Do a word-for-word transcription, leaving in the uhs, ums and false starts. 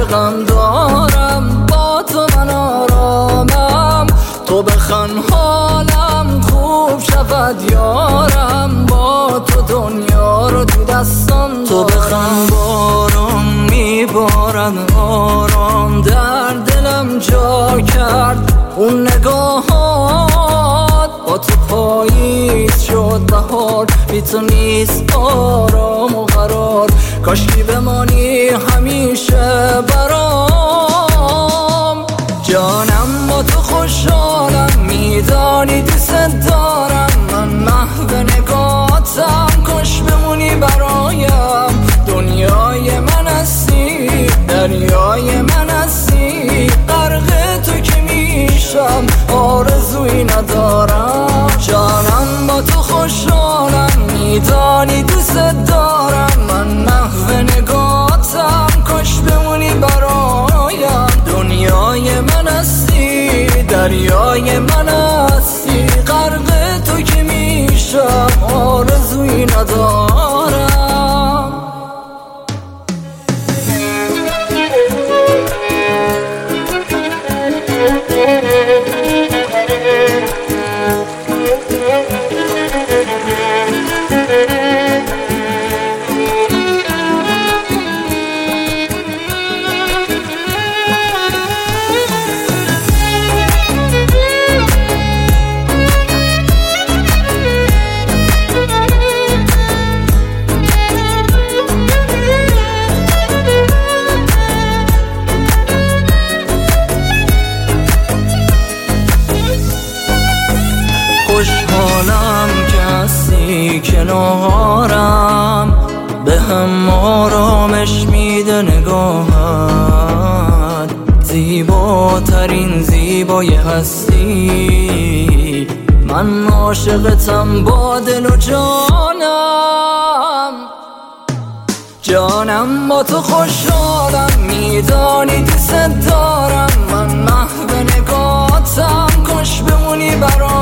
غم دارم، با تو من آرامم. تو بخن حالم خوب شود یارم، با تو دنیا رو تو دستم. تو بخن بارم میبارد آرام، در دلم جا کرد اون نگاهات. با تو پاییز شد بهار، بی تو نیست آرام و قرار. کاشکی بمانی همیشه برام. جانم با تو خوشحالم، میدانی دوست دارم. من محو نگاتم، کاش بمونی برایم. دنیای من هستی، دریای من هستی. غرق تو که میشم، آرزویی ندارم. جانم با تو خوشحالم، میدانی دوست دارم. من محو نگاتم، کاش بمونی برایم. دنیای من هستی، دریای من هستی. غرق تو که میشم، آرزویی ندارم. خوشحالم که هستی کنارم، به هم آرامش میده نگاهت. زیباترین زیبای هستی، من عاشقتم با دل و جانم. جانم با تو خوشحالم، میدانی دوست دارم. من محو نگاتم، کاش بمونی برام.